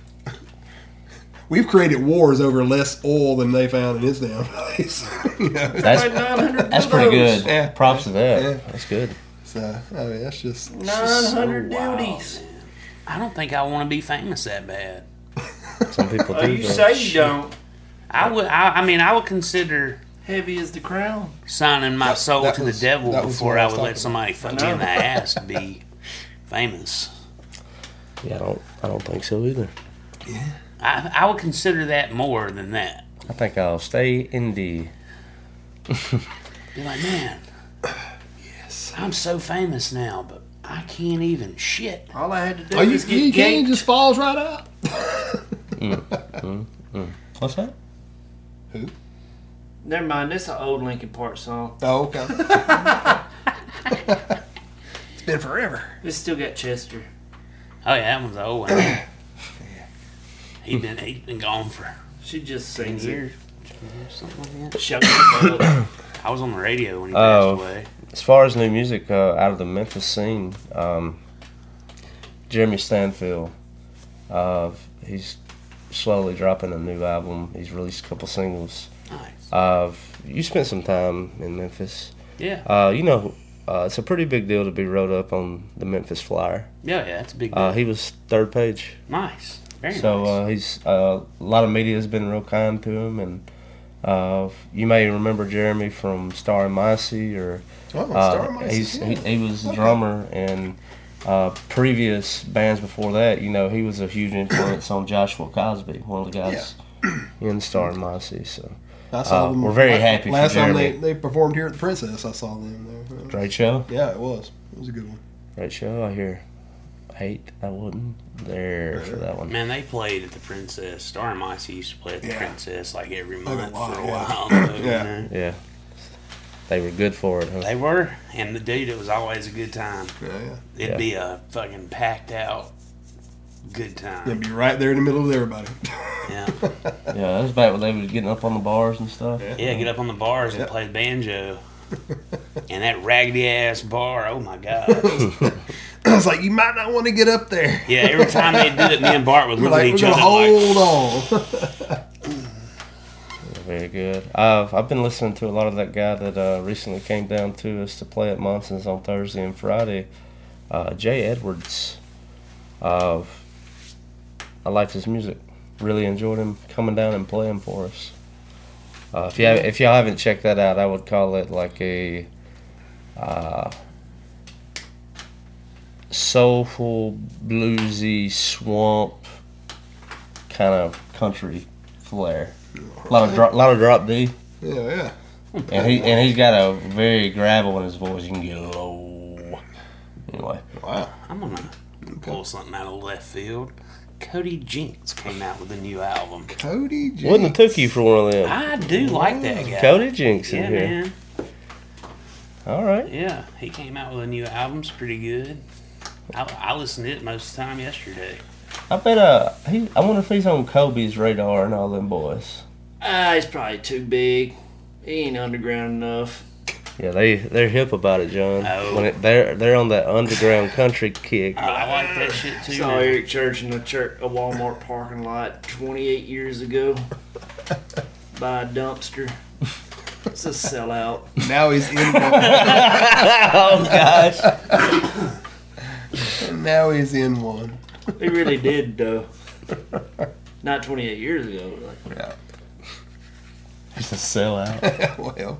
we've created wars over less oil than they found in his damn place. You know? That's Like nine hundred that's pretty good. Yeah. Props to that. Yeah. That's good. So I mean, that's just nine hundred so wild, duties. man. I don't think I want to be famous that bad. Some people Oh, do. you though. say you don't. I would. I, I mean, I would consider Heavy as the crown. signing my That- soul that to was- the devil that was before what I I was would let talking somebody fuck I me in know. the ass to be famous. Yeah, I don't. I don't think so either. I, I would consider that more than that. I think I'll stay indie. Be like, man, yes, I'm so famous now, but I can't even shit. All I had to do oh, you, was get you can't ganked. just falls right out. What's that? Who? Never mind. This is an old Linkin Park song. Oh, okay. It's been forever. It's still got Chester. Oh yeah, that one's old. One. He been he been gone for She just ten sings it. years, something like that. Shut the fuck. I was on the radio when he Oh. passed away. As far as new music uh, out of the Memphis scene, um, Jeremy Stanfield. Uh, he's slowly dropping a new album. He's released a couple singles. Nice. Uh, you spent some time in Memphis. Yeah. Uh, you know, uh, it's a pretty big deal to be wrote up on the Memphis Flyer. Yeah, yeah, that's a big deal. Uh, he was third page. Nice. Very So nice. uh, he's uh, a lot of media has been real kind to him, and uh, you may remember Jeremy from Star and Micey, or Oh, uh, Star and Micey, he's, yeah. he, he was the drummer in uh, previous bands before that. You know, he was a huge influence on Joshua Cosby, one of the guys in Star and Micey. So I saw uh, them. we're very la- happy for Last time they, Jeremy. they performed here at the Princess, I saw them there. Great show, Yeah, it was. It was a good one. great show. I hear hate I wasn't there for that one. Man, they played at the Princess. Star and Micey used to play at the Yeah. Princess like every a month lot, for a yeah. while. though, you Yeah. know? Yeah, they were good for it. Huh? They were, and the dude, it was always a good time. Yeah, yeah. It'd Yeah. be a fucking packed out good time. You'd be right there in the middle of everybody. Yeah. Yeah, that was back when they were getting up on the bars and stuff. Yeah, get up on the bars and Yep. play banjo. And that raggedy ass bar, oh my god. I was like, you might not want to get up there. Yeah, every time they did it, me and Bart would We're look at like, we're each gonna other like, hold on. Very good. I've I've been listening to a lot of that guy that uh, recently came down to us to play at Monson's on Thursday and Friday, uh, Jay Edwards. Uh, I liked his music. Really enjoyed him coming down and playing for us. Uh, if you have, if y'all haven't checked that out, I would call it like a uh, soulful, bluesy, swamp kind of country flair. A lot of drop, lot of drop D, Yeah, yeah. and he and he's got a very gravel in his voice. You can get low. Anyway, Wow. I'm gonna pull something out of left field. Cody Jinks came out with a new album. Cody Jinks. wouldn't have took you for one of them. I do like that guy. Cody Jinks in Yeah, here. man. All right. Yeah, he came out with a new album. It's pretty good. I, I listened to it most of the time yesterday. I bet uh he. I wonder if he's on Kobe's radar and all them boys. Ah, he's probably too big. He ain't underground enough. Yeah, they they're hip about it, John. Oh. When it, they're they're on that underground country kick. I like that shit too. Saw man. Eric Church in a, church, a Walmart parking lot twenty-eight years ago by a dumpster. It's a sellout. Now he's in one. Oh gosh. Now he's in one. He really did, though. Not twenty-eight years ago. Like, Yeah. Just a sellout. Well,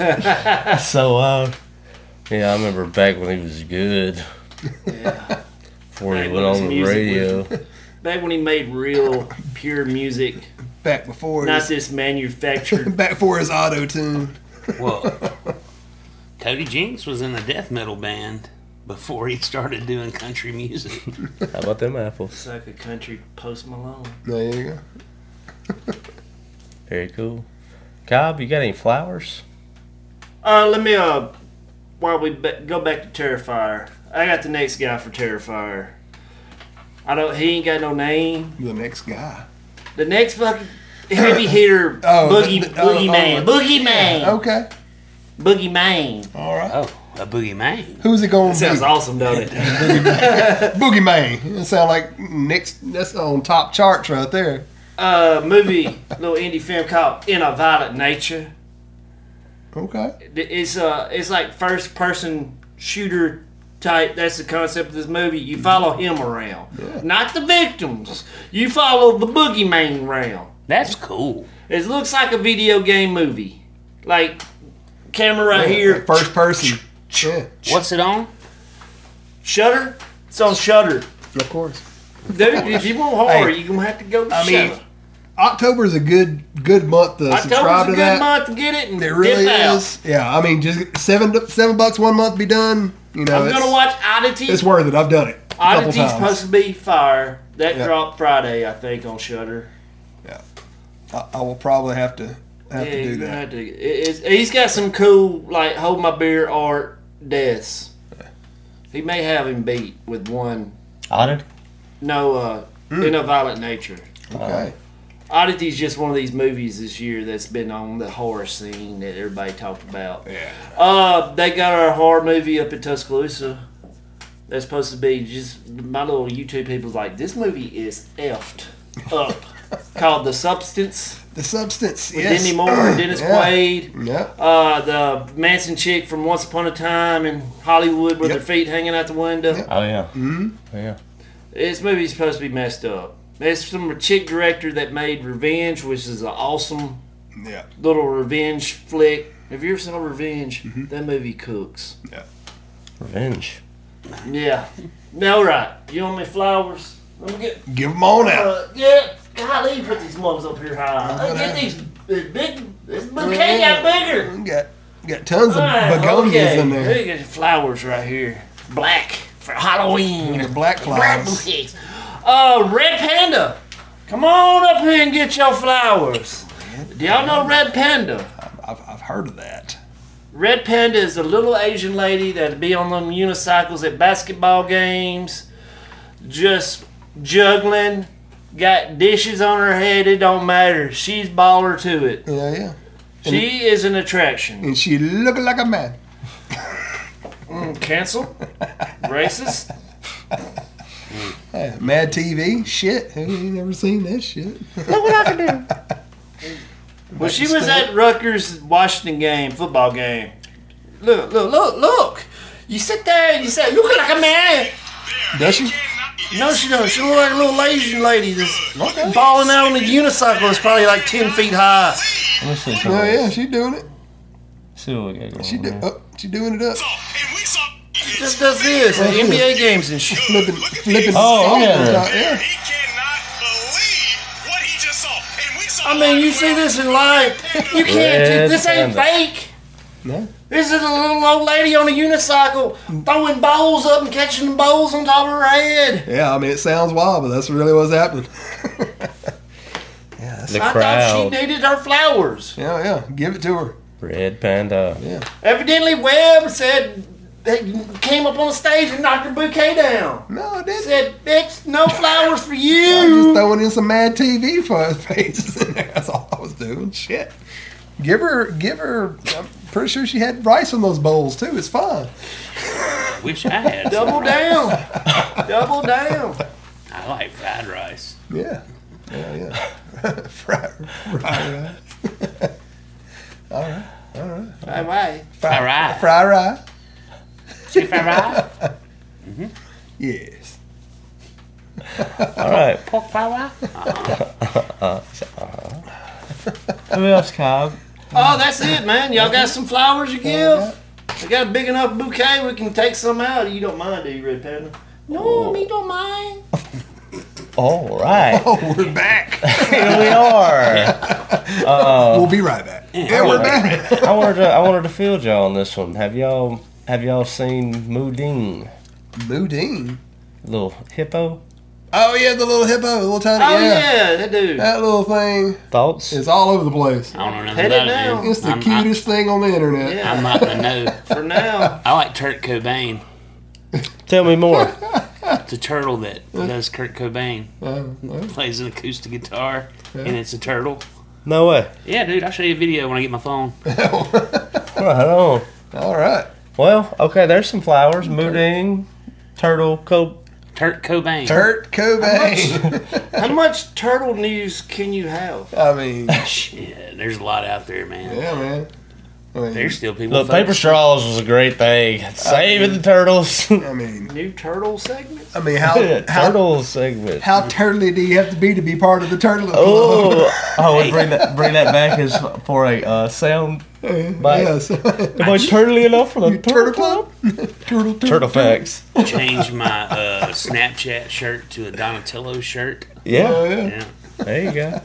So uh, yeah, I remember back when he was good. yeah. Before he Back went when his on the music radio. Back when he made real, pure music, back before not his, this manufactured. back before his auto tune. Well, Cody Jinks was in a death metal band before he started doing country music. How about them apples? Suck a country Post Malone. There you go. Very cool. Cobb, you got any flowers? Uh, let me, uh, while we be- go back to Terrifier, I got the next guy for Terrifier. I don't, he ain't got no name. The next guy. The next fucking heavy hitter, Oh, Boogie, the- the- oh, Boogie oh, Man, oh, Boogie Man, Okay. Boogie Man. All right. Oh, a boogie man. Who's it going That to be? sounds awesome, don't it? Boogie Man. It sound like next. That's on top charts right there. uh, movie, little indie film called In a Violent Nature. Okay. It's uh, it's like first person shooter type. That's the concept of this movie. You follow him around, Yeah. not the victims. You follow the boogeyman around. That's cool. It looks like a video game movie, like camera right here. First person. Yeah. What's it on? Shutter. It's on Shutter. Of course. Dude, if you want horror, Hey, you're gonna have to go to I mean, Shutter. October is a good good month to subscribe October's a to good that. month to get it and It really dip out. is. Yeah, I mean, just seven seven bucks one month be done. You know, I'm it's, gonna watch Oddity. it's worth it. I've done it a couple Oddity's times. supposed to be fire. That Yeah. dropped Friday, I think, on Shutter. I, I will probably have to have Yeah, to do you're gonna that. have to- it- it's- he's got some cool, like, hold my beer art deaths. He may have him beat with one. Honored? No, uh, In a Violent Nature. Okay. Oddity's just one of these movies this year that's been on the horror scene that everybody talked about. Yeah. Uh, they got our horror movie up in Tuscaloosa. that's supposed to be just my little YouTube people's like, this movie is effed up. Called The Substance. The Substance, With yes. Demi Moore and Dennis Yeah. Quaid. Yeah. Uh, the Manson chick from Once Upon a Time in Hollywood with Yep. her feet hanging out the window. Yep. Oh yeah. Mm-hmm. Yeah. This movie's supposed to be messed up. It's from a chick director that made Revenge, which is an awesome Yeah. little revenge flick. Have you ever seen Revenge? Mm-hmm. That movie cooks. Yeah. Revenge. Yeah. All right. You want me flowers? Let me get. Give them on out. Uh, yeah. Golly, you put these mugs up here high. Let's get these this big. This bouquet got bigger. We got, got tons of All right, begonias okay. in there. Look at flowers right here. Black for Halloween. The black Black flowers. bouquets. Uh, Red Panda. Come on up here and get your flowers. Do y'all know Red Panda? I've, I've heard of that. Red Panda is a little Asian lady that'd be on them unicycles at basketball games, just juggling, got dishes on her head, it don't matter. She's baller to it. Yeah, yeah. She is an attraction. And she looking like a man. Mm, cancel? Racist? Yeah, Mad T V, shit. Who ain't never seen that shit? Well, she was at Rutgers Washington game, football game. Look, look, look, look. You sit there and you say, looking like a man. Does she? No, she don't. She look like a little Asian lady that's Okay. balling out on a unicycle that's probably like ten feet high. Let me see. some Oh of yeah, this. she doing it. See what we got going She on do, here. oh, she doing it up. She just does this at N B A games and shit. Flipping, flipping. Oh, the yeah. phone top, yeah. He cannot believe what he just saw. And we saw I mean, you see this in live. You can't. Red This ain't Panda. fake. No. This is a little old lady on a unicycle throwing bowls up and catching the bowls on top of her head. Yeah, I mean it sounds wild, but that's really what's happening. yeah, that's, The I thought crowd. she needed her flowers. yeah, yeah. Give it to her. Red Panda. Yeah. Evidently, Webb said they came up on the stage and knocked her bouquet down. No, I didn't. Said, "Bitch, no flowers for I was just you." throwing in some Mad T V for faces in there. That's all I was doing. Shit. Give her, give her. I'm pretty sure she had rice in those bowls too. It's fine. Wish I had. some. Double down, double down. I like fried rice. Yeah. Yeah, yeah. fry, fry rice. all right. Bye bye. Fried rice. Fry rice. See fried rice? Yes. All right. Pork fried rice? Who else, Cobb? Oh, that's it, man. Y'all got some flowers you give? I got a big enough bouquet. We can take some out. You don't mind, do you, Red Panda? No, me don't mind. All right. Oh, we're back. Here we are. we'll be right back. Yeah, we're back. I wanted to. I wanted to field y'all on this one. Have y'all Have y'all seen Mooding? Moodine. Little hippo. Oh yeah, the little hippo, the little tiny. Oh, yeah. yeah, that dude. That little thing Thoughts? is all over the place. I don't know nothing Head it about it, down. man. It's the I'm, cutest thing on the internet. Yeah. I'm not gonna know. For now. I like Kurt Cobain. Tell me more. It's a turtle that does Kurt Cobain. Uh, well, Plays an acoustic guitar, and it's a turtle. No way. Yeah, dude, I'll show you a video when I get my phone. Right on. all right. Well, okay. There's some flowers. Mooding, turtle, co. Kurt Cobain. Kurt Cobain. How much turtle news can you have? I mean, Yeah, there's a lot out there, man. yeah, man. I mean, There's still people. Look, paper focused- straws was a great thing. Saving the turtles. I mean, New turtle segment? I mean, how how Turtle segment. how turtly do you have to be to be part of the turtle club? Oh, I would bring that bring that back as for a uh, sound bite. Yes. Am I turtly enough for the Turtle turtle club. club? turtle, Turtle facts. Changed my uh, Snapchat shirt to a Donatello shirt. Yeah, Oh, yeah. Yeah. there you go.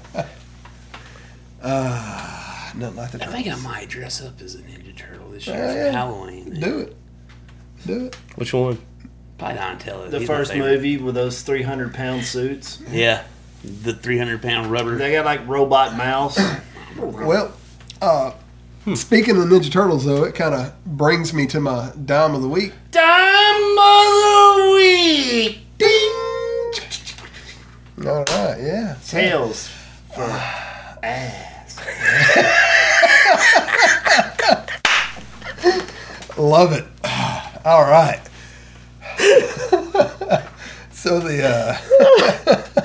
Nothing like the I turtle. think I might dress up as a Ninja Turtle this year Yeah, for yeah. Halloween. Do it. Do it. Which one? Probably Donatello. The He's my first favorite. movie with those three hundred pound suits. Yeah. The three hundred pound rubber. They got like robot mouse. Well, uh, speaking of Ninja Turtles, though, it kind of brings me to my dime of the week. Time of the week! Ding! All right, yeah. Tails for ass. Love it. All right. So the uh,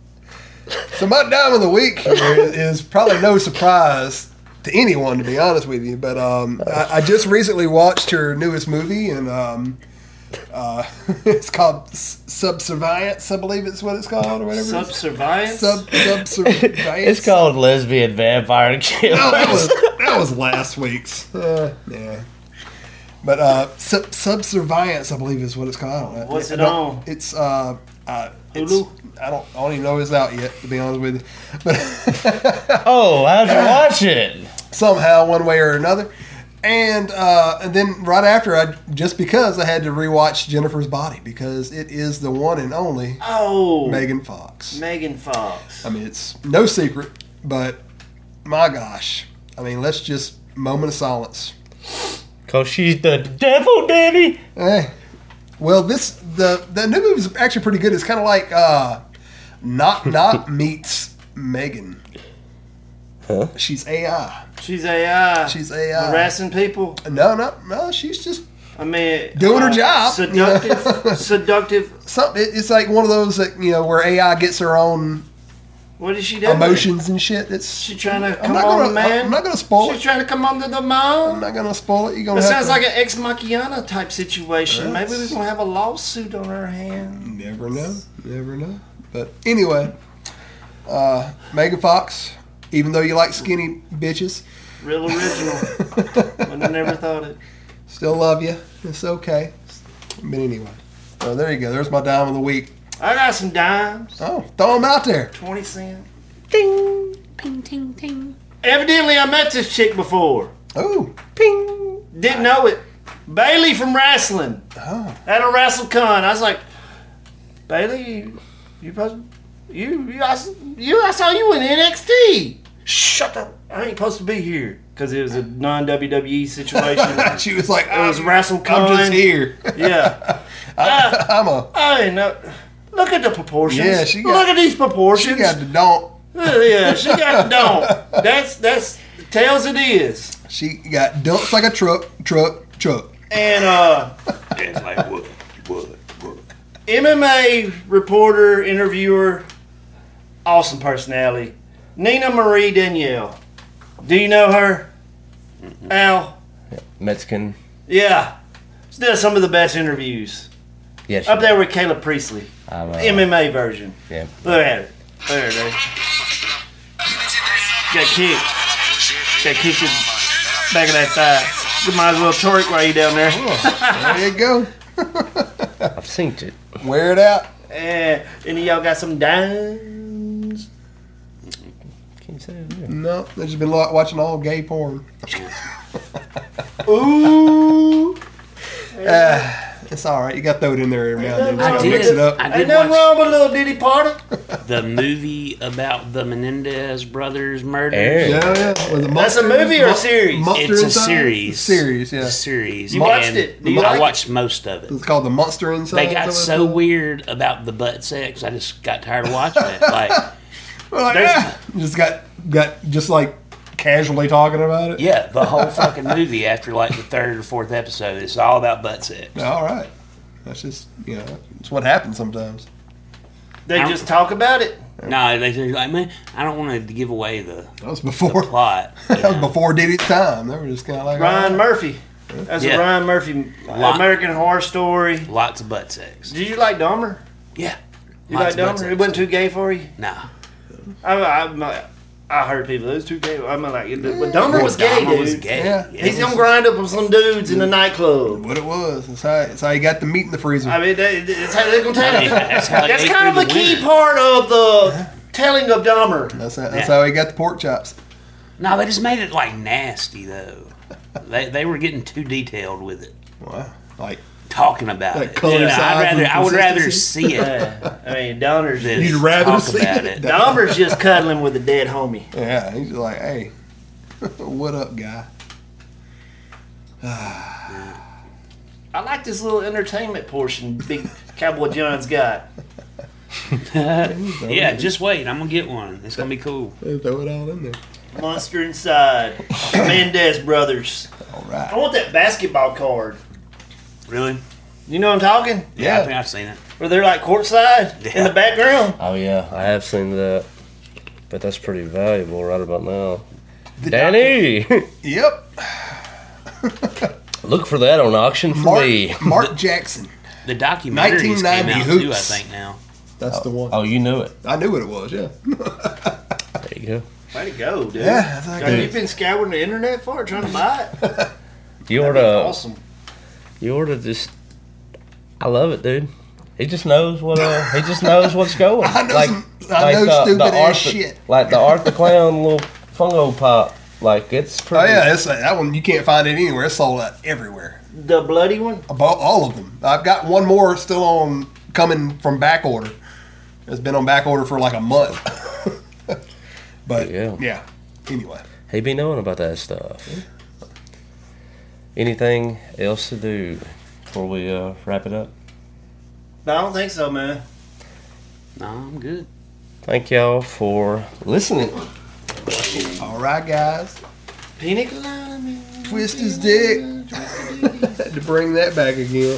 so my dime of the week here is probably no surprise to anyone, to be honest with you. But um, I, I just recently watched her newest movie, and um, uh, it's called Subservience, I believe it's what it's called, or whatever. Subservience? Sub Subservience. It's called Lesbian Vampire Killers. No, that was that was last week's. Uh, yeah. But uh, sub- Subservience, I believe, is what it's called. I don't know. What's it I don't- on? It's uh, uh it's, Hulu? I don't I don't even know it's out yet, to be honest with you. But Oh, how'd you watch it? somehow, one way or another, and uh, and then right after, I just because I had to rewatch Jennifer's Body because it is the one and only Oh, Megan Fox. Megan Fox. I mean, it's no secret, but my gosh, I mean, let's just moment of silence. Cause she's the devil, Daddy. Eh. Well, this the the new movie is actually pretty good. It's kind of like uh, Knock Knock meets Megan. Huh? She's A I. She's A I. She's A I. Harassing people. No, no, no. She's just I mean, Doing her uh, job. Seductive. Seductive. something. it- It's like one of those that you know where A I gets her own What is she doing? emotions and shit. It's She trying to I'm come not on gonna, the man. I'm not gonna spoil She's it. trying to come under the I'm man. not gonna spoil it. You're gonna. That have sounds to, like an ex machina type situation. Maybe That's- we're gonna have a lawsuit on our hands. Never know. Never know. But anyway, uh, Megan Fox. Even though you like skinny bitches, Real original. Would have never thought it. still love you. It's okay. But anyway, so there you go. There's my dime of the week. I got some dimes. Oh, throw them out there. Twenty cent. Ding. Ping, ting, ting. Evidently, I met this chick before. Oh, Ping. Didn't know it. Bailey from wrestling. oh. At a WrestleCon. I was like, Bailey, you, you, supposed- you, you, I, s- you, I saw you in N X T. Shut up. I ain't supposed to be here. Because it was a non W W E situation. She was like, It was I'm, WrestleCon. I'm just here. Yeah. I, I'm a. I didn't know. Look at the proportions. Yeah, she got- Look at these proportions. She got the don't. Uh, yeah, she got the don't. That's, that's, tells it is. She got dumps like a truck, truck, truck. And, uh, It's like, what, what, what? M M A reporter, interviewer, awesome personality. Nina Marie Danielle. Do you know her? Al? Mexican. Yeah. She does some of the best interviews. Yeah, she Up there with Caleb Priestley. I'm, uh, M M A version. Yeah. Look at her. Look at her, dude. Got kicked. Got kicked in the back of that thigh. You might as well twerk while you down there. There you go. I've synced it. Wear it out. And any of y'all got some dimes? Can't say it. Yeah. No, they've just been lo- watching all gay porn. Ooh. Uh, it's all right. You got to throw it in there every now and then. Just I gotta did. mix it up. I Ain't did nothing watch wrong with a little ditty party. the movie about the Menendez brothers murder. Hey. Yeah, yeah. Was it That's a Monster- movie or a Mon- series? Monster It's a Inside? series. Series, yeah. A series. You watched And it? Do you I like it? watched most of it. It's called The Monster Inside. They is that got what it's so called? weird about the butt sex. I just got tired of watching it. Like, We're like, There's- ah, just got got just like casually talking about it. yeah, the whole fucking movie after like the third or fourth episode, it's all about butt sex. All right. That's just you know, it's what happens sometimes. They I just talk about it. No, they they're like, man, I don't want to give away the, That was the before. plot. you That was know. before Diddy's time. They were just kind of like Ryan oh, Murphy. That's Yeah. a Ryan Murphy Lot- American Horror Story. Lots of butt sex. Did you like Dahmer? Yeah. You Lots like of butt Dahmer? sex. It wasn't too gay for you? Nah. I, I, I heard people, it was too gay. I'm like, but Dahmer was gay, Dahmer dude. was gay. Yeah. He's gonna grind up with some dudes in the nightclub. what it was. That's how, that's how you got the meat in the freezer. I mean, that, that's how they're gonna tell I mean, you. that's how they That's ate kind of through a the key winter. part of the telling of Dahmer. that's how, that's Yeah. how he got the pork chops. No, they just made it like nasty though. they they were getting too detailed with it, Wow. Like talking about Like it. color, You know, size, I'd rather and I would rather consistency? see it Yeah. I mean, Dahmer's than You'd rather talk see about it. it. Dahmer's just cuddling with a dead homie. yeah, he's just like, hey, what up, guy? I like this little entertainment portion Big Cowboy John's got. Yeah, just wait. I'm gonna get one. It's gonna be cool. They throw it all in there. Monster Inside. Mendez Brothers. All I right. want that basketball card. Really? You know what I'm talking? Yeah, I Yeah. think I've seen it. Where they're like courtside in the background. Oh yeah, I have seen that. But that's pretty valuable right about now. The Danny! docu- yep. Look for that on auction for Mark, me. Mark Jackson. The documentaries came nineteen ninety out too, I Hoops. think, now. That's the one. Oh, you knew it. I knew what it was, yeah. There you go. Way to go, dude. Yeah, that's like Have it. you been scouring the internet for it, trying to buy it? You ought to, Awesome. you ought to just, I love it, dude. He just knows what, uh, he just knows what's going. I know like, some- I know stupid ass Art the- shit. Like the Art the Clown little fungo pop. Like, it's Oh pretty. yeah, it's, that one you can't find it anywhere. It's sold out everywhere. The bloody one? About all of them. I've got one more still on coming from back order. It's been on back order for like a month. But Yeah. yeah. Anyway, He be knowing about that stuff. Anything else to do before we uh, wrap it up? No, I don't think so, man. No, I'm good. Thank y'all for listening. all right, guys. Pina colada, man. Twist his dick. Had to bring that back again.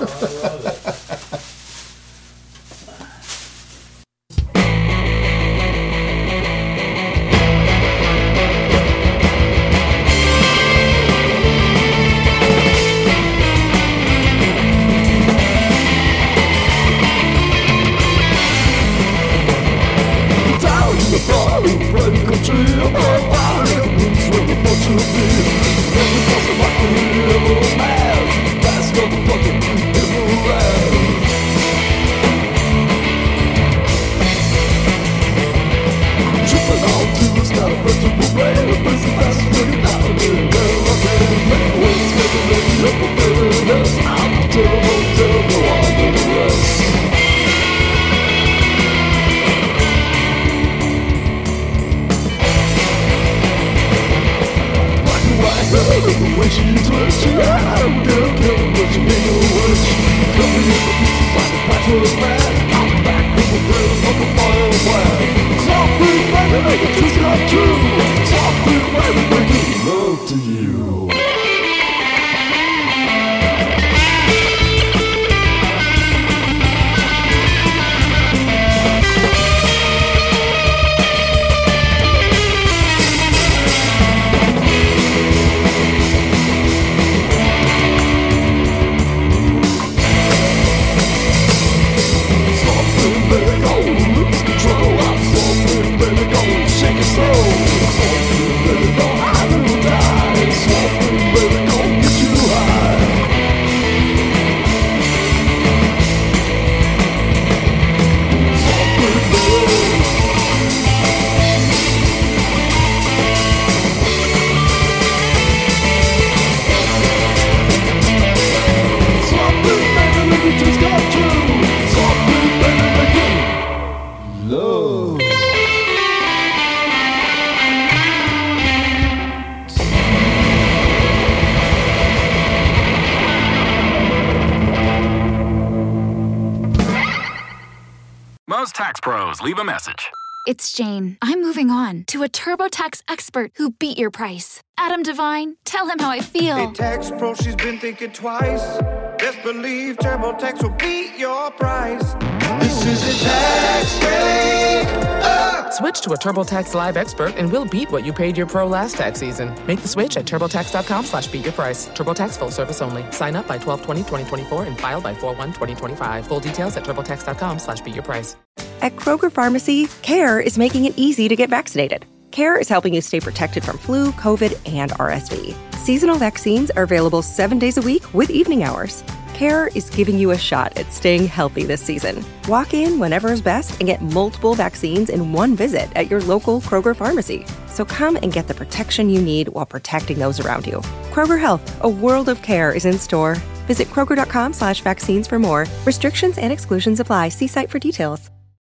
Most tax pros leave a message. It's Jane. I'm moving on to a TurboTax expert who beat your price. Adam Devine, tell him how I feel. Hey, tax pro, she's been thinking twice. Best believe TurboTax will beat your price. This is a tax break. Uh. Switch to a TurboTax Live expert and we'll beat what you paid your pro last tax season. Make the switch at TurboTax.com slash beat your price. TurboTax full service only. Sign up by twelve twenty twenty twenty-four and file by four one twenty twenty-five. Full details at TurboTax.com slash beat your price. At Kroger Pharmacy, CARE is making it easy to get vaccinated. CARE is helping you stay protected from flu, COVID, and R S V. Seasonal vaccines are available seven days a week with evening hours. CARE is giving you a shot at staying healthy this season. Walk in whenever is best and get multiple vaccines in one visit at your local Kroger Pharmacy. So come and get the protection you need while protecting those around you. Kroger Health, a world of care is in store. Visit Kroger.com slash vaccines for more. Restrictions and exclusions apply. See site for details.